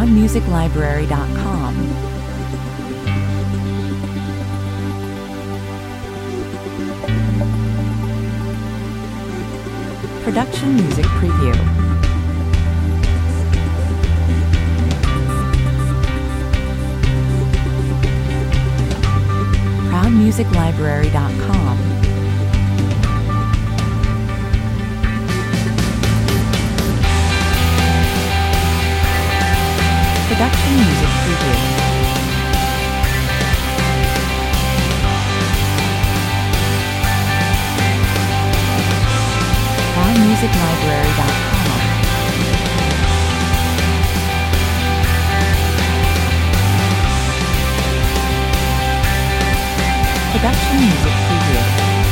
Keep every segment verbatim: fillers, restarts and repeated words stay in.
proud music library dot com. Production Music Preview. proud music library dot com. Production Music Preview. proud music library dot com. Production Music Preview.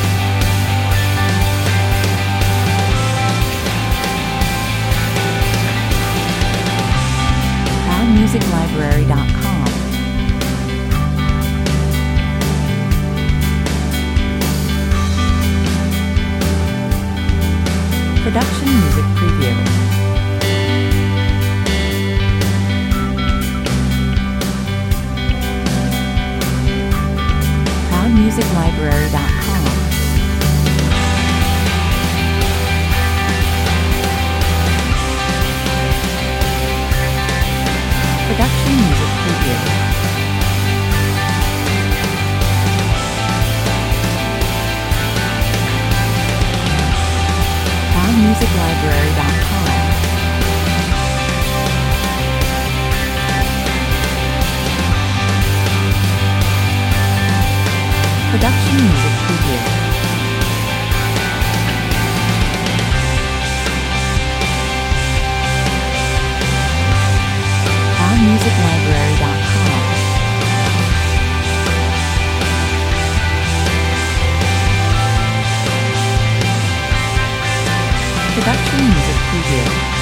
proud music library dot com. Production Music Preview. proud music library dot com. Production Music Preview. proud music library dot com. Production Music Preview. proud music library dot com. Production Music Preview.